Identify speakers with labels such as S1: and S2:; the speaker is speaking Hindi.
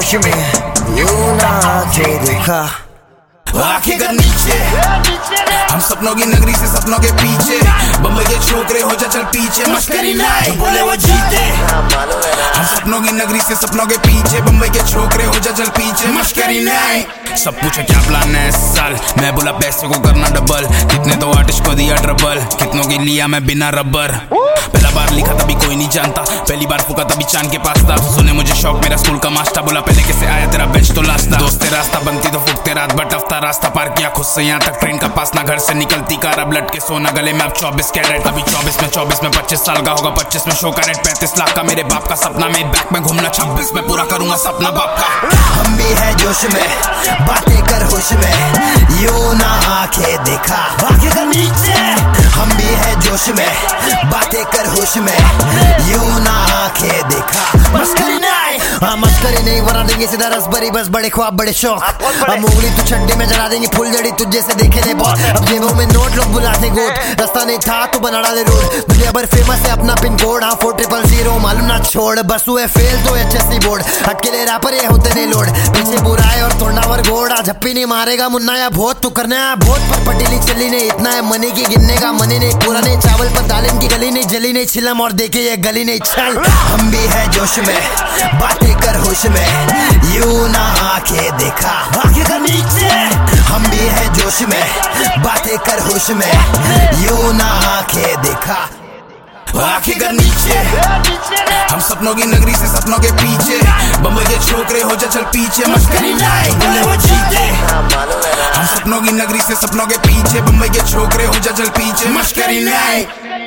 S1: जोश में यूं ना आंखें देखा,
S2: आंखें कर नीचे, हम सपनों की नगरी से सपनों के पीछे, बम्बई के छोकरे हो जा चल पीछे, मस्करी नहीं बोले वो जीते। हम सपनों की नगरी से सपनों के पीछे, बम्बई के छोकरे हो जा चल पीछे, मस्करी नहीं। सब पूछे क्या प्लान है इस साल, मैं बोला पैसे को करना डबल, कितने तो आर्टिस्ट को दिया ट्रबल, कितनों की लिया मैं बिना रबर। पहला बार लिखा तभी कोई नहीं जानता, पहली बार फूका तभी चांद के पास था, सुने मुझे शौक मेरा स्कूल का मास्टर, बोला पहले कैसे आया तेरा बेंच तो लास्ट था, दोस्त रास्ता बनती तो फूकते रात भर टफता, रास्ता पार किया खुद से यहाँ तक, ट्रेन का पास ना घर से निकलती कार, अब लटके सोना गले में अब 24 कैरेट, अभी 24 में 25 साल का होगा, 25 में शो कैरेट, 35 लाख का मेरे बाप का सपना, मैं बैक में घूमना, 26 में पूरा करूंगा सपना बाप का।
S1: हम भी है जोश में बातें कर होश में यूं ना आंखें देखा, आंखें कर नीचे। हम भी है जोश में बातें कर होश में यूं ना आंखें देखा, मस्करी नहीं, हाँ मस्करी नहीं, बना देंगे सीधा रसभरी बस बड़े ख्वाब बड़े शौक, अब उंगली तू छड्डे में जला देंगे फुल जड़ी तुझे से देखे नहीं बहुत, अब जेबों में नोट लोग बुलाते गोट, रास्ता नहीं था तो बना डाले रोड, दुनिया भर फेमस है अपना पिन कोड, हाँ 4000 मालूम ना छोड़, बस हुए फेल तो HSC बोर्ड, अकेले रैपर ये होते नहीं लोड, पीछे बुरा है और थोड़ा वर घोड़ा, झप्पी नहीं मारेगा मुन्ना या बहुत तू करना है बहुत, पर पटेली चली नहीं, इतना है मनी की गिनने का मनी नहीं, पूरा नहीं चावल पर दालिम की गली नहीं, जली नहीं छिलम और देखे ये गली नहीं चल। हम भी है जोश में बातें कर होश में यूं ना आंखें देखा, आंखें कर नीचे। हम भी है जोश में बातें कर होश में यूं ना आंखें देखा,
S2: आंखें कर नीचे, हम सपनों की नगरी से सपनों के पीछे, बम्बई के छोकरे हो जा चल पीछे, मस्करी नहीं बोले वो जीते। हम सपनों की नगरी से सपनों के पीछे, बम्बई के छोकरे हो जा चल पीछे, मस्करी नहीं।